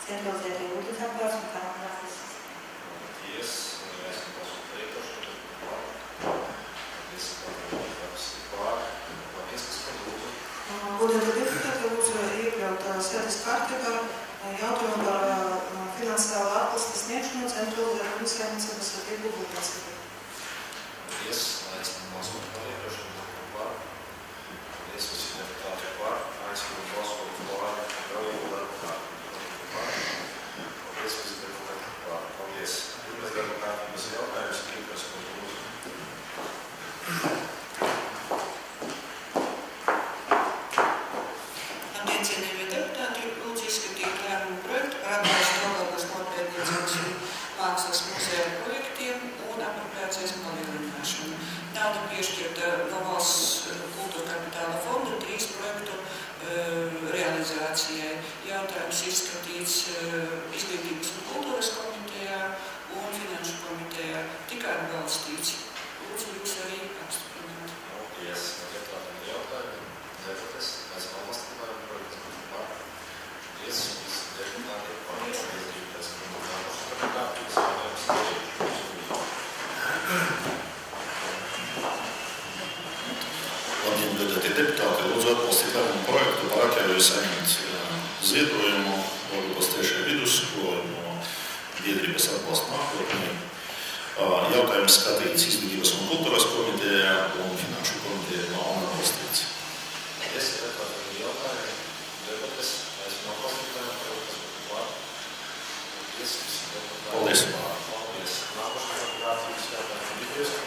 centralizētie ūdens apgādes un kanalizācijas. Paldies. Esmu balsot priekšā. Paldies, paldies pār. Paldies, kas par lūdzu. Godātie deputāti, lūdzu iekļaut sēdes kārtībā jautājumu par finansiālu atbalstu sniegšanu centralizētiem ūdens saimniecības sabiedrību ūdens. Paldies. Esmu balsot priekšā. Paldies, visi deputāti pār. Esmu balsot pār. Galību darbu kārtību. Paldies, visi deputāti pār. Paldies. Pirmais darbu kārtības jautājums ir, kas par lūdzu. Cienījamie deputāti, lūdzu izskatīt lēmumu projektu par atbalstu Daugavpils Nopietniecības un mākslas muzeja projektiem un apropriācijas palielināšanu. Nauda piešķirta no Valsts kultūra kapitāla fonda 3 projektu realizācijai. Jautājums izskatīts Izglītības un kultūras komitejā un Finanšu komitejā. Tikai atbalstīts. Lūdzu, jūs arī apstiprināt. Paldies. Deputātiem jautājumi. Debates. Mēs atbalstām projektu. Paldies. Visi deputāti pār. Paldies. Labdien, godātie deputāti, lūdzu atbalstīt lēmumu projektu par atļauju saņemt ziedojumu Daugavpils 3. vidusskolu no biedrības atbalsta nākotnē. Jautājums skatīts Izglītības un kultūras komitejā un Finanšu komitejā nav atbalstīts. Paldies, deputātiem jautājumi. Debates. Esmu atbalstīt lēmumu projektu. Paldies. Visi deputāti. Paldies. Paldies. Nākošais kārtības jautājums.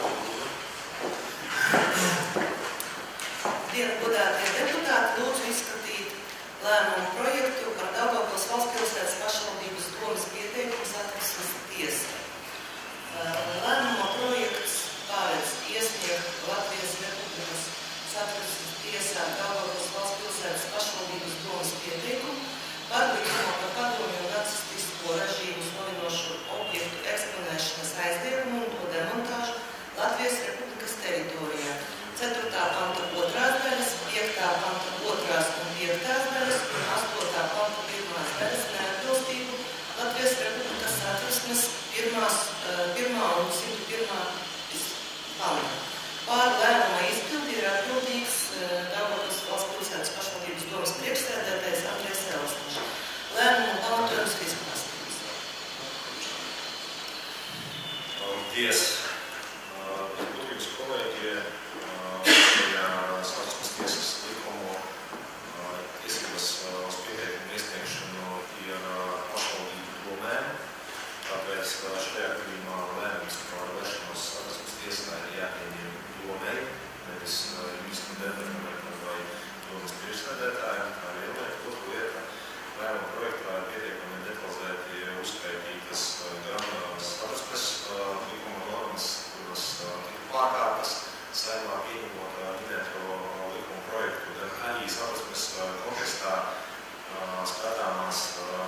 Godātie deputāti, lūdzu izskatīt lēmumu projektu par Daugavpils valsts pilsētas pašvaldības domes pieteikumu Satversmes tiesai. Lēmuma projekts paredz iesniegt Latvijas Republikas Satversmes tiesā Daugavpils valsts pilsētas pašvaldības domes pieteikumu par likumu par padomju un nacistisko režīmu slavinošu objektu eksponēšanas aizliegumu un to demontāžu Latvijas Republikas teritorijā. 4. panta 2. daļas, 5. panta 2. un 5. daļas un 8. panta 1. daļas neatbilstību Latvijas Republikas Satversmes 1. un 101. panta. Pār lēmuma izpildi ir atbildīgs Daugavpils valsts pilsētas pašvaldības domes priekšsēdētājs Andrejs Elstniņš. Lēmuma pamatojums ir izklāstīts. Paldies. Būtības kolēģi, Satversmes tiesas likumu tiesības uz pieteikumu iesniegšanu ir pašvaldību domēm. Tāpēc šajā gadījumā lēmums par vēršanos Satversmes tiesā ir jāpieņem domei, nevis ministru departamentam vai domes priekšsēdētājiem. Tā ir otra lieta. Lēmuma projektā ir pietiekami detalizēti uzskaitītas gan Satversmes likuma normas, kuras tika pārkāptas Saeimā pieņemot minēto likuma projektu, gan arī Satversmes kontekstā skatāmās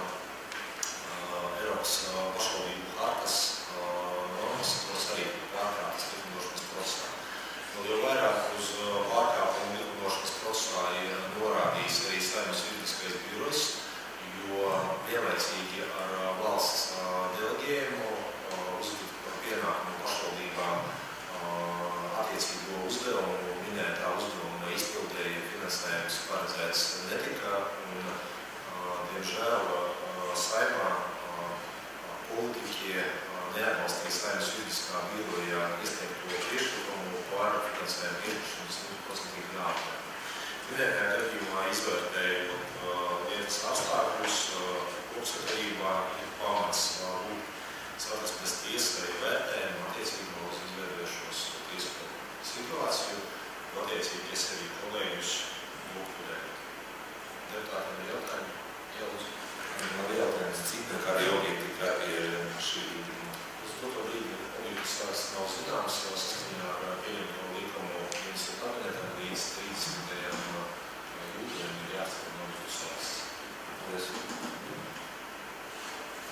Eiropas pašvaldību hartas normas, kuras arī pārkāptas likumdošanas procesā. Vēl jau vairāk uz pārkāpumu likumdošanas procesā ir norādījis arī Saeimas juridiskais birojs, jo vienlaicīgi ar valsts delegējumu uzskata par pienākumu pašvaldībām attiecīgo uzdevumu, minētā uzdevuma izpildēja finansējums paredzēts netika, un, diemžēl, Saeimā politiķi neatbalstīja Saeimas juridiskā birojā iesniegto priekšlikumu par finansējumu piešķiršanu 100% jāaptver. Minētajā gadījumā izvērtējot lietas apstākļus, kopsakarībā ir pamats Satversmes tiesai vērtējumu attiecībā uz izvērtēšanos tiesu situāciju, un attiecīgi es arī kolēģus lūgtu. Deputātiem ir jautājumi? Jā, lūdzu. Man ir jautājums, cik nekādi objekti kā ir šī līduma? Uz doto brīdi objekts vairs nav zināms, saskaņā ar pieņemto likumu ministra kabinetam līdz 30. jūlijam ir jāatcer no jūsu valsts. Paldies.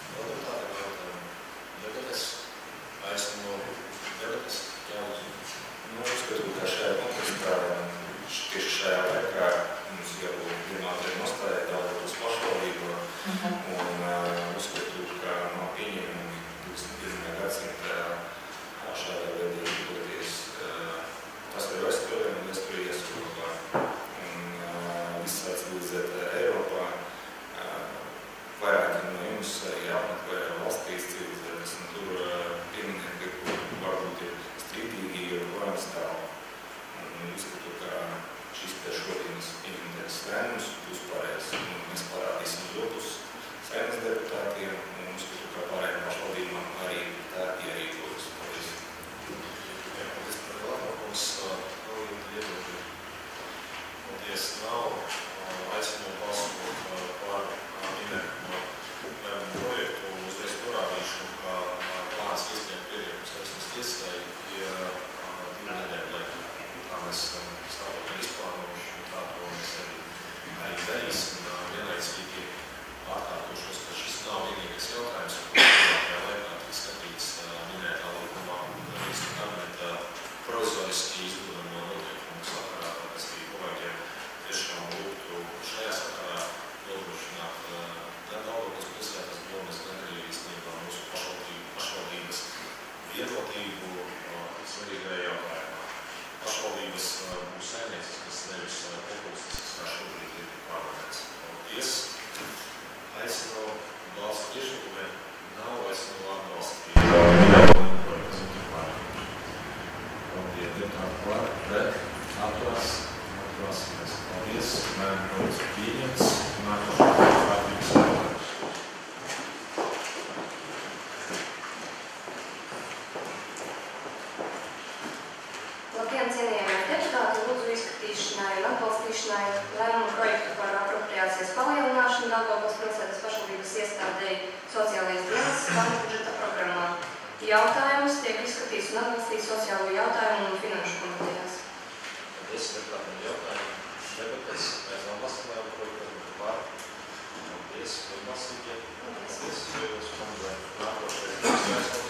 sociālais dienas valsts budžeta programmā. Jautājums tiek izskatīts un atbalstīts sociālo jautājumu un finanšu komitejās. Paldies, deputātiem jautājumu. Debates pēc atbalstītāju projektu par. Paldies, vienbalsīgi. Paldies, jūs kundze. Nākošais jāizskatīt.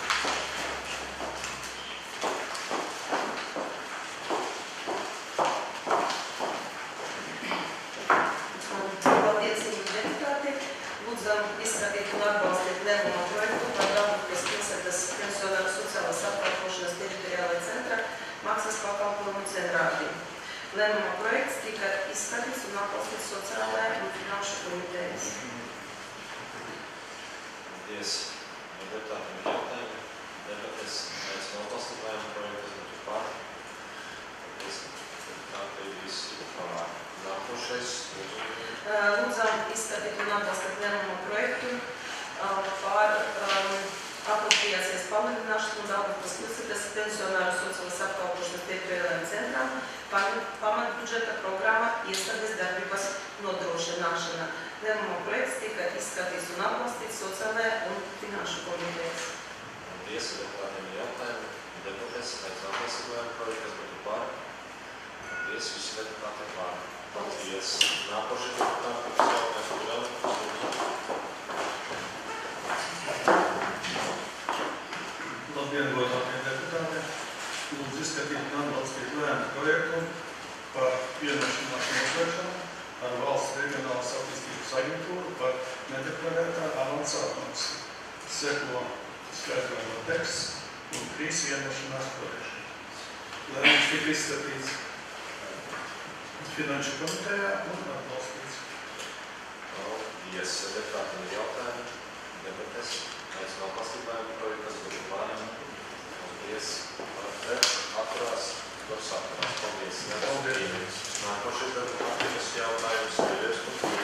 Izskatīt un atbalstīt lēmumu projektu par Daugavpils pilsētas pensionāru sociālās apkalpošanas teritoriālajā centrā maksas pakalpojumu centrādi. Lēmuma projekts tika izskatīts un atbalstīts sociālajā un finanšu komitejas. Paldies. Deputātiem jautājumi. Debates pēc atbalstīt lēmumu projektu par. Paldies. Deputāti visi par. Nākošais. Lūdzām izskatīt un atbalstīt lēmumu projektu par apropriācijas palielināšanu un Daugavpils pilsētas pensionāru sociālās apkalpošanas teritoriālajām centrām pamatbudžeta programma iestādes darbības nodrošināšana. Lēmumu projekts tika izskatīts un atbalstīts sociālajā un finanšu komitejas. Paldies, deputātiem jautājumu. Debates pēc atbalstīt lēmumu projektu, kas būtu par. Paldies, visi deputāti par. Paldies. Nākošais deputāti, kas jautājums Labdien, godātie deputāti! Lūdzu izskatīt un atbalstīt lēmumu projektu par vienošanās noslēgšanu ar Valsts reģionālās attīstības aģentūru par nedeklarētā avansātums. Seko skaidrojuma teksts un 3 vienošanās projekti. Lēmums tika izskatīts Finanšu komitejā un atbalstīts. Paldies, deputātiem jautājumu. Debates pēc atbalstīt lēmumu projektu, kas būtu par. Paldies. Atturās. Tos atturās. Paldies. Paldies. Nākošais deputātības jautājums. Paldies.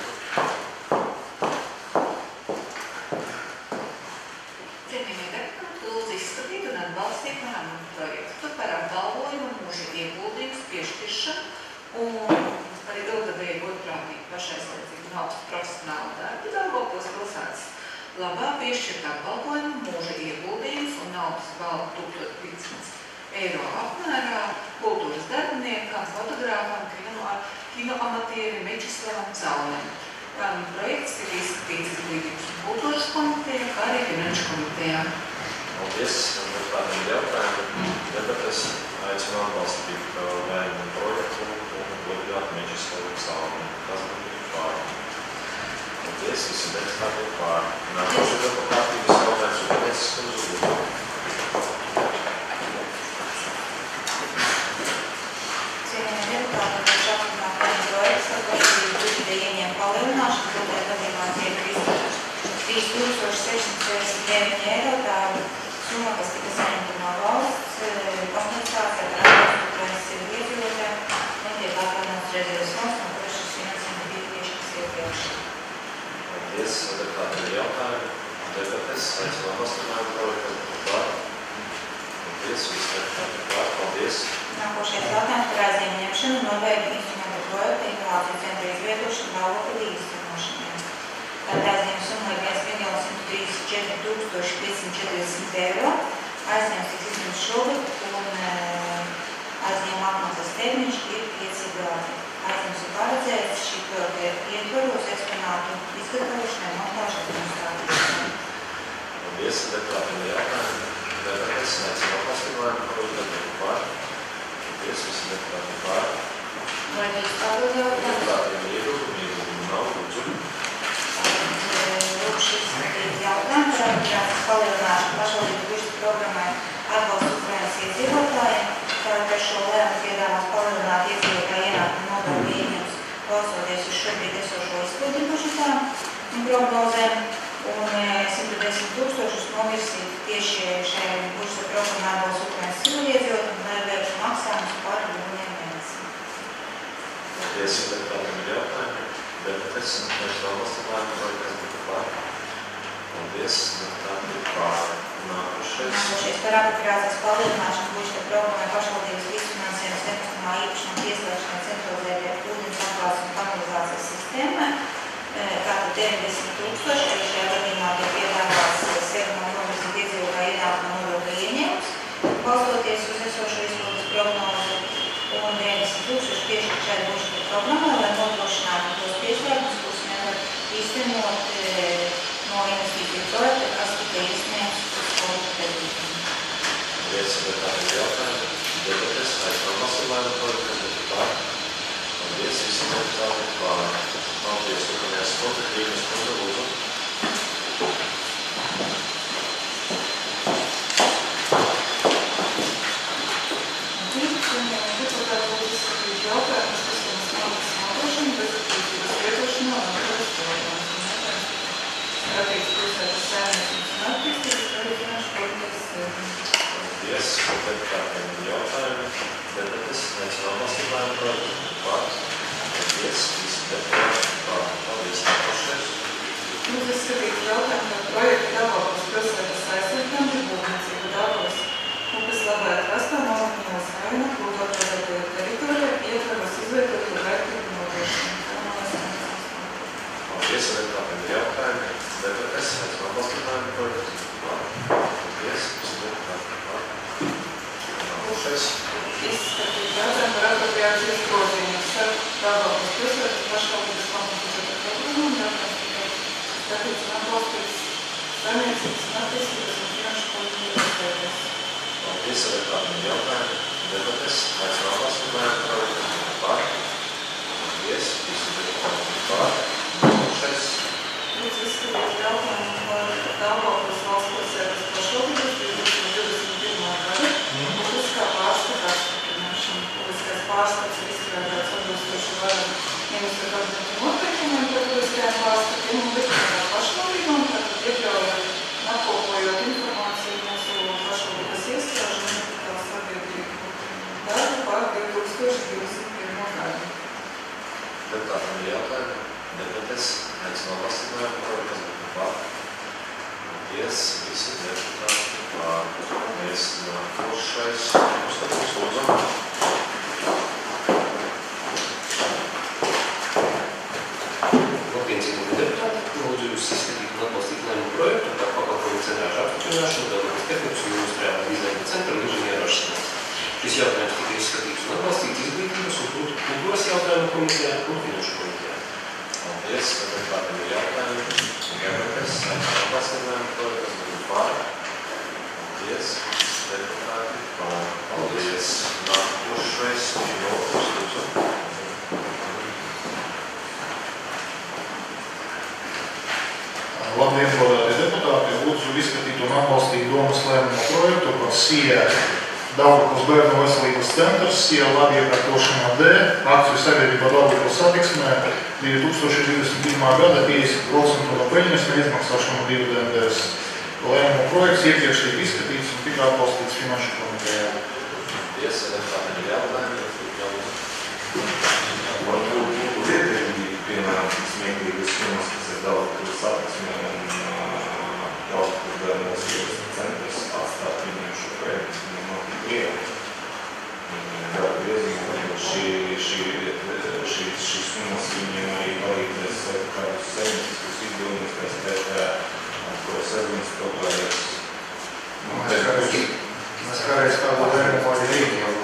Cienījamie deputāti, lūdzu izskatīt un atbalstīt lēmumu projektu par apbalvojumu mūža ieguldījumus piešķiršanu un arī ilgadēju godprātīgu pašaizliedzību un augstu profesionālu darbu Daugavpils pilsētas labā piešķirt apbalvojumu mūža ieguldījumus un naudas balvu 1500 eiro apmērā kultūras darbiniekam, fotogrāfam, kinoamatierim Mečislavam Caulim. Lēmuma projekts tika izskatīts Izglītības un kultūras komitejā, kā arī finanšu komitejā. Paldies, deputātiem jautājumu. Debates aicinu atbalstīt lēmumu projektu un godinātu Mečislavu Caulim. Tas būtu par. Paldies, visi deputāti par. Nākošais deputātības jautājums un paldies uz uzlūdu. Cienījamie deputāti, kurš apstiprināt lēmumu projekts par pašvaldību budžeta ieņēmumu palielināšanu, tādēļ gadījumā tiek izdarīts 3649 eiro. Tā summa, kas tika saņemta no valsts kompensācijā par atbalstu Ukrainas civil iedzīvotājiem, netiek atjaunāts rezerves fonds, no kuras šis finansējums bija piešķirts iepriekš. Paldies, deputātiem jautājumu. Debates aicinu atbalstīt lēmumu projektu par. Paldies, visi deputāti par. Paldies. Nākošais jautājums par aizņēmumu ņemšanu un nobeigtu instrumentu projektu integrāciju centra izvietošanu Daugavpilī īstenošanai. Tātad aizņēmuma summa ir 1 540 eiro. Aizņēmums tiks izņemts šogad un aizņēmuma apmaksas termiņš ir 5 gadi. Aizņēmums ir paredzēts šī projekta ietvaros eksponātu izgatavošanai, montāžai un stādīšanai. Paldies, deputātiem jautājumu. Debates aicinu atbalstīt lēmumu projektu par. Paldies, visi deputāti par. Vai jūs papildu jautājumu? Deputātiem iebildumu nav, lūdzu. Lūk, šis jautājums par apropriācijas palielināšanu pašvaldību budžeta programmai atbalstu Ukrainas iedzīvotājiem. Tātad šo lēmumu piedāvās palielināt iedzīvotāju ienākumu nodokļu ieņēmumus, balstoties uz šobrīd esošo izpildu budžetā un prognozēm, un 110 000 novirzīt tieši šajā budžeta programmā atbalstu Ukrainas civil iedzīvotājiem, lai veiktu maksājumus par jūnija mēnesi. Paldies, deputātiem jautājumu. Debates mēs atbalstīt lēmumu projektu, kas būtu par. Paldies, deputāti par. Nākošais par apropriācijas palielināšanu budžeta programmai pašvaldības līdzfinansējuma nekustamā īpašuma pieslēgšanai centralizētajai ūdens apgādes un kanalizācijas sistēmai. Tātad 90 000, arī šajā gadījumā izskatītie projekti, kas tika iesniegts uz skolas kredītiem. Paldies, vai tādi jautājumi? Debates, aicinām balsojumu projektu, kas būtu par. Paldies, visi deputāti par. Paldies, Ukamies Skota, Krīgas kundze, lūdzu. Paldies, deputātiem jautājumi. Debates, aicinām balsojumu projektu par. Paldies, visi deputāti par. Paldies, nākošais. Lūdzu izskatīt jautājumu par projektu Daugavpils pilsētas aizsardzību būvniecību Daugavas upes labā krastā Noviņos rajonā, plūdotajā teritorijā, ietveros izveidotu vērtību nodrošināšanu. Paldies, deputātiem jautājumi. Debates, aicinām balsojumu projektu par. Paldies, visi deputāti par. Nākošais. Izskatīt jautājumu par apropriācijas grozījumu starp Daugavpils pilsētas pašvaldības fondu budžeta programmu un jautājums skatīts un atbalstīts saimniecības un attīstības un finanšu politikas iestādēs. Paldies, deputātiem jautājumi. Debates, aicinām balsojumu projektu par. Paldies, visi deputāti par. Nākošais. Lūdzu izskatīt jautājumu par Daugavpils valsts pilsētas pašvaldības 2021. gada publiskā pārskata apstiprināšanu. Publiskais pārskats ir izstrādāts atbilstoši varam ministra kabineta noteikumiem par publiskajām pārskatiem un likumiem pašvaldībām, tad iekļaujot, apkopojot informāciju mūsu pašvaldības iestāžu un kapitāla sabiedrību darbu par 2021. gadu. Deputātiem jautājumi. Debates, aicinām balsojumu projektu, kas būtu par. Paldies, visi deputāti par. Paldies, nākošais. Uzskatījums, lūdzu. Labdien, cienījamie deputāti! Lūdzu jūs izskatīt un atbalstīt lēmumu projektu par pakalpojumu centrāžu apstiprināšanu Daugavpils tehnikas un industriālā dizaina centra un inženieru rašanās. Šis jautājums tika izskatīts un atbalstīts izglītības un kultūras jautājumu komitejā un finanšu komitejā. Paldies, deputātiem jautājumi. Debates, aicinām balsojumu projektu, kas būtu par. Paldies, deputāti par. Paldies, nākošais. Lūdzu. Labdien, godātie deputāti! Lūdzu izskatīt un atbalstīt domas lēmumu projektu par SIE Daugavpils bērnu veselības centrs, SIE labiekārtošanā D, akciju sabiedrībā Daugavpils satiksmē 2021. gada 50% no peļņas neizmaksāšanu dividendēs. Lēmumu projekts iepriekš tika izskatīts un tika atbalstīts finanšu komitejā. Paldies, deputātiem jautājumi. Varbūt būtu lietīgi, piemēram, smieklīgas sumas, kas ir Daugavpils satiksmē un Daugavpils bērnu veselības centrs atstāt viņiem šo projektu. Šīs summas viņiem arī palīdzēs kādus saimnieciskus izdevumus, kas pēc ko sarunas problēmas. Mēs kādreiz kādu lēmumu arī rīki jau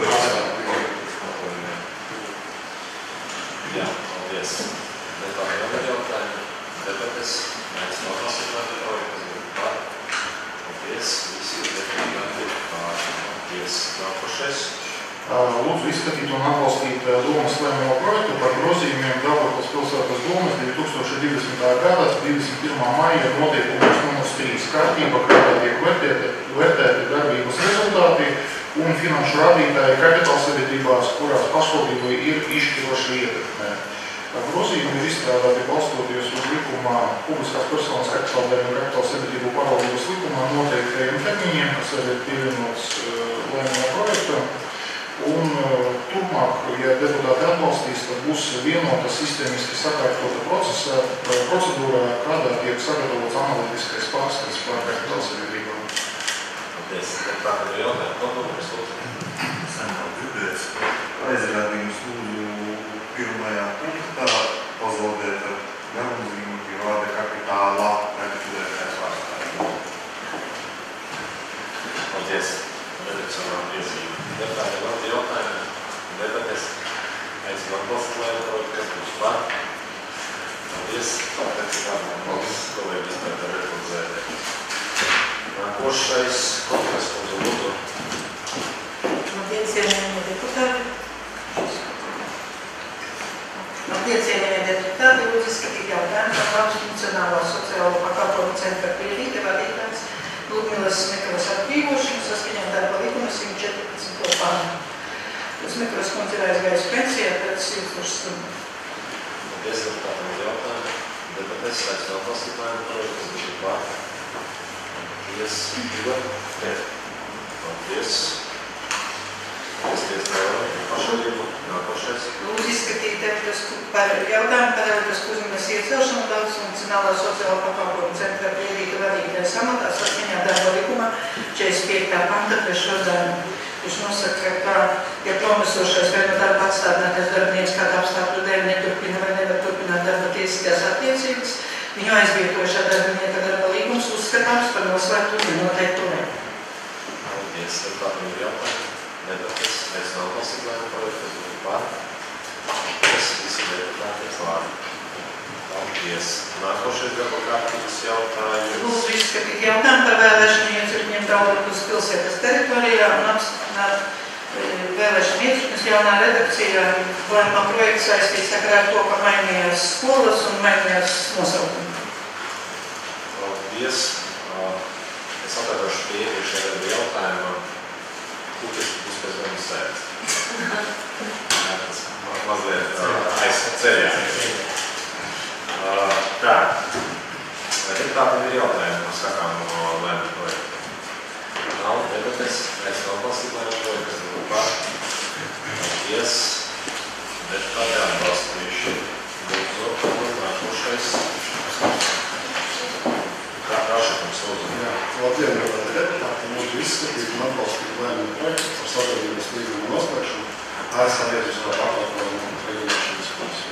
Jā, paldies. Deputātiem jautājumi. Debates, aicinām balsojumu projektu, kas būtu par. Paldies, visi deputāti par. Paldies, nākošais. Lūdzu izskatīt un atbalstīt domas lēmumu projektu par grozījumiem Daugavpils pilsētas domas 2020. gada 21. maija noteikumos numurs 3 kārtība, kādā tiek vērtēti darbības rezultāti un finanšu rādītāji kapitāla sabiedrībās, kurās pašvaldībai ir izšķiroša ietekme. Grozījumi ir izstrādāti balstoties uz likumā publiskās personas kapitāla un kapitāla sabiedrību pārvaldības likumā noteiktajiem termiņiem, kas arī ir pievienots lēmumu projektam. Un turpmāk, ja deputāti atbalstīs, tad būs vienota sistēmiski sakārtota procedūra, kādā tiek sagatavots analītiskais pārskats par kapitāla sabiedrībām. Paldies, deputātiem jautājumi. Nodokļus lūdzu. Senāk dzirdēts aizrādījums lūdzu pirmajā punktā pazaudēt ar nenozīmīgi vārda kapitāla neatturētājs pārstāvju. Paldies. Redakcionāla piezīme. Deputātiem vēl jautājumi. Debates. Aicinām balsot lēmumu projektu, kas būs par. Paldies. Paldies, kolēģis, par darbu. Nākošais konferences kundze lūdzu. Labdien, cienījamie deputāti! Lūdzu izskatīt jautājumu par Valsts Nacionālā sociālo pakalpojumu centra Priedīte vadītājs Ludmilas Smekavas atbrīvošanu saskaņā ar darba likuma 114. pantu. Smekavas kundze ir aizgājusi pensijā pēc 1000 stundu. Paldies, deputātam uz jautājumu. Debatēs aicinu atbalstītājumu projektu, kas būtu pār. Paldies, Igor. Paldies. Pašvaldību. Nākošais. Lūdzu izskatīt par jautājumu par Elgas Kuzminas iecelšanu Valsts Nacionālā sociālā pakalpojumu centra Priedīte vadītājas amatā saskaņā darba likuma 45. panta 3. daļu, kurš nosaka, ka, ja promisošais vai no darba atstādinātais darbinieks kāda apstākļu dēļ neturpina vai nevar turpināt darba tiesiskās attiecības, viņu aizvietojušā darbinieka darba līgums uzskatāms par noslēgtu nenoteiktu laiku. Paldies, deputātam ir jautājumi. Debates, aicinu atbalstītājumu projektu, kas būtu pār. Paldies, visi deputāti ir pār. Paldies. Nākošais darba kārtības jautājums. Lūdzu izskatīt jautājumu par vēlēšanu iecirkņiem Daugavpils pilsētas teritorijā un apstiprināt vēlēšanu iecirkņus jaunā redakcijā. Lēmuma projekts saistīts ar to, ka mainījās skolas un mainījās nosaukumi. Paldies. Es atkārtošu pie iepriekšējā darba jautājuma. Kukas būs pēc manis sēdz. Tas mazliet aizceļā. Tā. Deputātiem ir jautājumi, ko sakām no lēmuma projekta. Nav debates, aicinu atbalstītājumu projektu, kas būtu pār. Paldies. Deputāti atbalstījuši. Lūdzu, nākošais. Kā Rašakums lūdzu. Labdien, deputāti, lūdzu izskatīt un atbalstīt lēmumu projektu par sadarbības līguma noslēgšanu ar sabiedrisko pakalpojumu regulēšanas komisiju.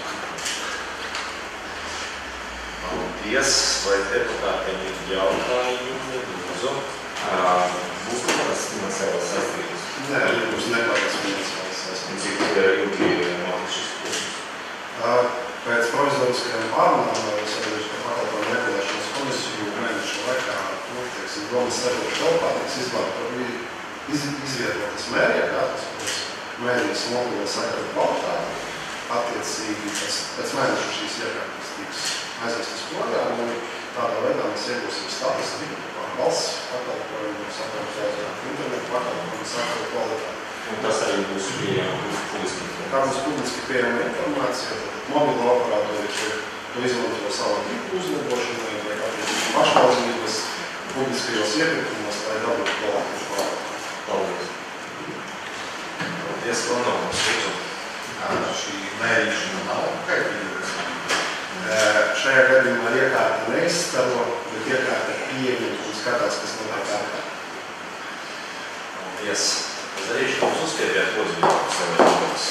Paldies, vai deputātiem ir jautājumi? Lūdzu. Būs kaut kādas finansiālas saistības? Nē, būs nekādas finansiālas saistības. Cik ilgi notiks šis kurs? Pēc provizoriskajām pārunām sabiedrisko pakalpojumu regulēšanas komisiju mēnešu laikā domas sarūšu telpā tiks izvietotas mēriekārtas, kuras mērīs mobilo sakaru kvalitāti. Attiecīgi pēc mēneša šīs iekārtas tiks aizvestas projām un tādā veidā mēs iegūsim statistiku par valsts pakalpojumu, sakaru kvalitāti, internetu pakalpojumu, sakaru kvalitāti. Un tas arī būs pieejama publiski. Tā būs publiski pieejama informācija, tad mobilo operatori, ko izmanto savu tīklu uzlabošanai vai attiecīgi pašvaldības publiskajos iepirkumos, lai dabūtu kvalitāšu pārādu. Paldies. Paldies, Ronalds, lūdzu. Šī mērīšana nav kaitīgas. Šajā gadījumā iekārta neizstaro, bet iekārta pieņem un skatās, kas notiek ārkārt. Paldies. Es darīšu, ka mums uzskaitīja pozitīvas savienības.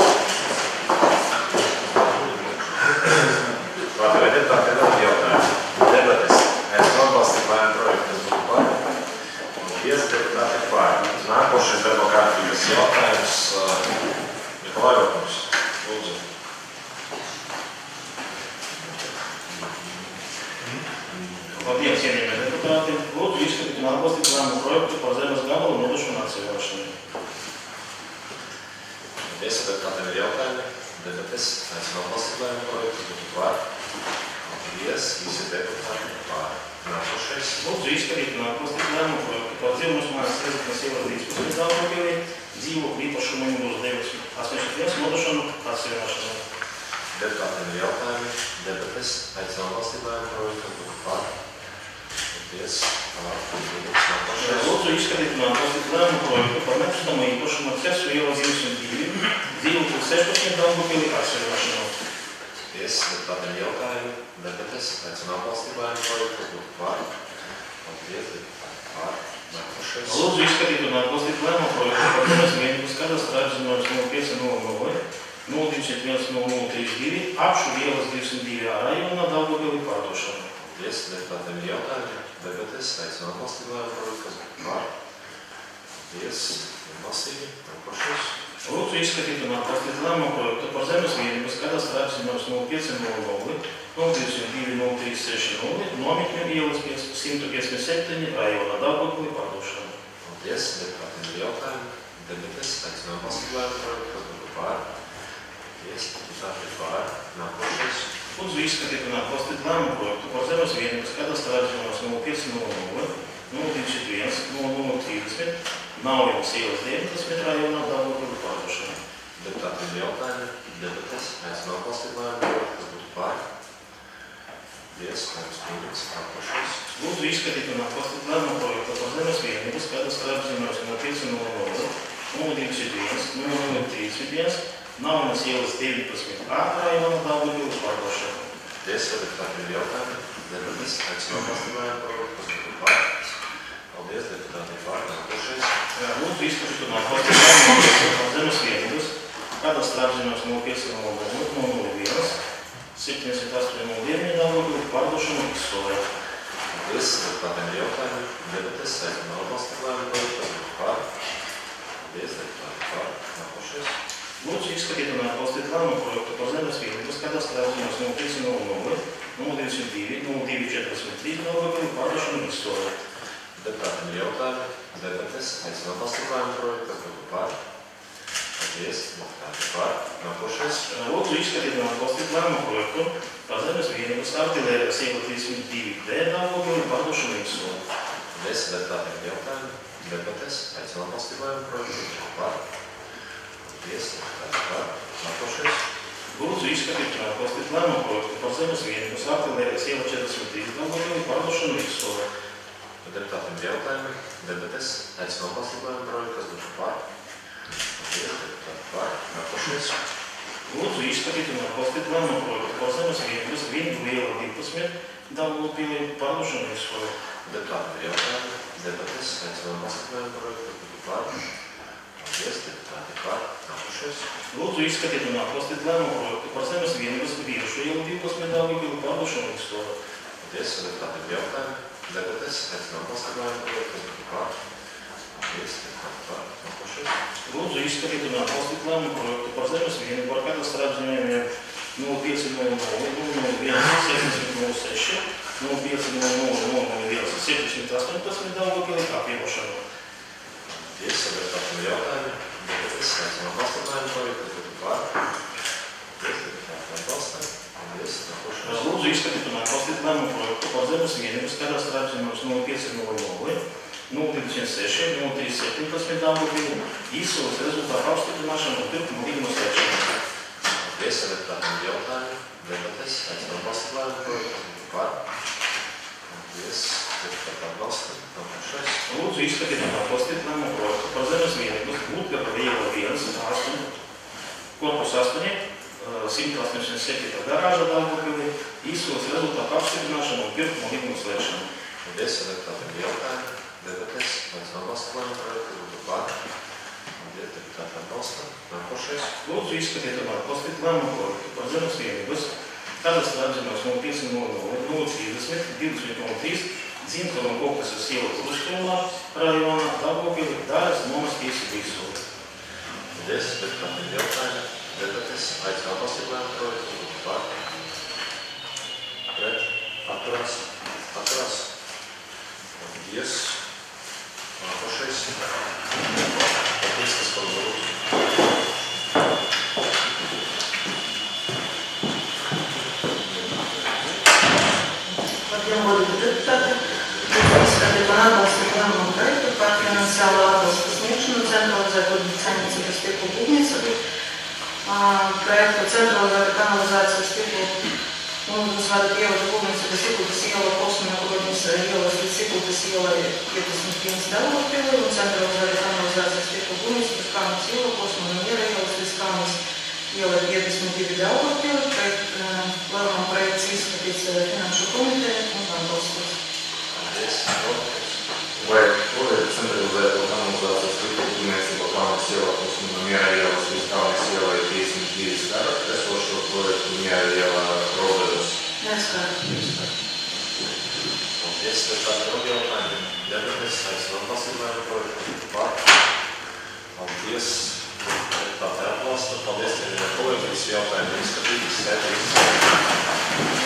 Vai deputāti ir jautājumu? Debates. Es atbalstīju lēmumu projektu, kas būtu pār. Paldies, deputāti ir pār. Nākošais darba kārtības jautājums. Nikolai Rokums, lūdzu. Labdien, cienījamie deputāti! Lūdzu izskatīt un atbalstīt lēmumu projektu par zemes gabalu nodošanu atsevišķi. Paldies, deputātiem ir jautājumi. Debates. Aicinu atbalstīt lēmumu projektu, kas būtu pār. Paldies, visi deputāti ir pār. Nākošais. Lūdzu izskatīt un atbalstīt lēmumu projektu par dzīvības mājas rezidents ievadītas pusmīt Daugavpilī, dzīvokļu īpašumu numurs 981 nodošanu atsevišķi. Deputātiem ir jautājumi. Debates. Aicinu atbalstīt lēmumu projektu, kas būtu pār. Paldies. Nākošais. Lūdzu izskatīt un atbalstīt lēmumu projektu par nekustamo īpašumu cesu iela 202, dzīvokļu 16 Daugavpilī atsevišķi. Paldies, deputātiem jautājumi. Debates. Aicinu atbalstīt lēmumu projektu, kas būtu pār. Paldies, deputāti pār. Nākošais. Lūdzu izskatīt un atbalstīt lēmumu projektu par zemesvienības kadastrā apzinājums 0500 021 apšu ielas 202 rajonā Daugavpilī pārdošanu. Paldies, deputātiem ir jautājumi. Debates. Aicinu atbalstīt lēmumu projektu, kas būtu pār. Paldies. Vienbalsīgi. Nākošais. Lūdzu izskatīt un atbalstīt lēmumu projektu par zemes vienības kadastrā apzīmējums 0500 020360 nometņu ielas 157 rajonā Daugavpilī pārdošanu. Paldies. Deputātiem ir jautājumi. Debates. Aicinām atbalstīt lēmumu projektu. Kas būtu pār? Paldies. Deputāti ir pār. Nākošais. Lūdzu izskatīt un atbalstīt lēmumu projektu par zemes vienības kadastrā apzīmējums 0500 021 0030 Naujas ielas 19 rajonā Daugavpilī pārdošanu. Deputātiem ir jautājumi. Debates. Aicinām atbalstīt lēmumu projektu. Kas būtu pār? Paldies. Pieņemts. Nākošais. Lūdzu izskatīt un atbalstīt lēmumu projektu par zemes vienības kadastrā apzīmējums 0500 021 0031 Naujas ielas 19 rajonā Daugavpilī pārdošanu. Paldies. Deputātiem ir jautājumi. Debates. Aicinām atbalstīt lēmumu projektu. Kas būtu pār? Paldies. Deputātiem pār. Nākošais. Lūdzu izskatīt un atbalstīt lēmumu projektu par zemes vienības kadastrā apzīmējums 0500 001 708 Daugavpilī pārdošanu izsolē. Paldies. Deputātiem ir jautājumi. Debates. Aicinām atbalstīt lēmumu projektu. Kas būtu pār? Paldies. Deputātiem pār. Nākošais. Lūdzu izskatīt un atbalstīt lēmumu projektu par zemes vienības kadastrā apzīmējums 0500 022 0243 Daugavpilī pārdošanu izsolē. Deputātiem ir jautājumi. Debates. Aicinām atbalstīt lēmumu projektu. Kas būtu pār? Paldies. Deputāti pār. Nākošais. Lūdzu izskatīt un atbalstīt lēmumu projektu par zemes vienības artilērijas iela 32D Daugavpilī pārdošanu izsolē. Paldies. Deputātiem ir jautājumi. Debates. Aicinām atbalstīt lēmumu projektu. Kas būtu pār? Paldies. Deputāti pār. Nākošais. Lūdzu izskatīt un atbalstīt lēmumu projektu par zemes vienības artilērijas iela 43 Daugavpilī pārdošanu izsolē. Deputātiem ir jautājumi. Debates. Aicinām atbalstīt lēmumu projektu. Kas būtu pār? Paldies. Deputāti pār. Nākošais. Lūdzu izskatīt un atbalstīt lēmumu projektu par zemes vienības Vindu iela 12 Daugavpilī pārdošanu izsolē. Deputātiem ir jautājumi. Debates. Aicinām atbalstīt lēmumu projektu. Kas būtu pār? Paldies. Deputāti pār. Nākošais. Lūdzu izskatīt un atbalstīt lēmumu projektu par zemes vienības Vīrušu iela 12 Daugavpilī pārdošanu izsolē. Paldies. Deputātiem ir jautājumi. Debates. Aicinām atbalstīt lēmumu projektu. Kas būtu pār? Paldies. Deputāti pār. Nākošais. Lūdzu izskatīt un atbalstīt lēmumu projektu par zemes vienību ar kadastrā apzīmējumiem 0500 001 706 0500 001 718 Daugavpilī kā pieņemšanu. Paldies. Deputātiem ir jautājumi. Debates. Aicinām atbalstīt lēmumu projektu. Kas būtu pār? Paldies. Deputāti atbalsta. Paldies. Nākošais. Lūdzu izskatīt un atbalstīt lēmumu projektu par zemes vienības kadastrā apzīmējums 0500 026 0317 Daugavpilī izsoles rezultātu apstiprināšanu un pirkuma līguma slēgšanu. Paldies. Deputātiem ir jautājumi. Debates. Aicinām atbalstīt lēmumu projektu. Kas būtu pār? Paldies. Deputāti atbalsta. Nākošais. Lūdzu izskatīt un atbalstīt lēmumu projektu par zemes vienības Gudgava iela 1 korpus 8 187 garāža Daugavpilī izsoles rezultātu apstiprināšanu un pirkuma līguma slēgšanu. Paldies. Deputātiem ir jautājumi. Debates. Aicinām atbalstīt lēmumu projektu. Kas būtu pār? Paldies. Deputāti atbalsta. Nākošais. Lūdzu izskatīt un atbalstīt lēmumu projektu par zemes vienības kadastrā apzīmējums 0500 030 2003 Dzimkava un Kokasas iela Kuršķelnā rajonā Daugavpilī daļas nomas tiesību izsolē. Paldies. Deputātiem ir jautājumi. Debates. Aicinām atbalstīt lēmumu projektu. Kas būtu pār? Pret. Atturās. Atturās. Paldies. Nākošais. Paldies, kas par lūdzu. Labdien, godīgi deputāti. Izskatīt un atbalstīt lēmumu projektu par finansiālo atbalstu sniegšanu centralizētu saimniecības tīklu būvniecību. Projektu centralizētu kanalizācijas tīklu Uzvada ievada būvniecības Sikultas iela posmā Grodņas ielas līdz Sikultas ielai 51 Daugavpilī un centralizētu kanalizācijas tīklu būvniecības Kaunas iela posmā no Miera ielas līdz Kaunas ielai 52 Daugavpilī. Lēmuma projekts izskatīts Finanšu komiteja un atbalstīts. Vai šodien centralizēto kanalizācijas tīklu būvniecība Kaunas ielā posmā no Miera ielas līdz Kaunas ielai 52 Daugavpilī esošo projektu Miera ielā robežas? Neskatīt. Paldies, vai kādi vēl jautājumi? Debates, aicinām atbalstīt lēmumu projektu. Pār. Paldies. Deputāti atbalsta. Paldies, kolēģi, visi jautājumi izskatīti, skaidri izskatīti.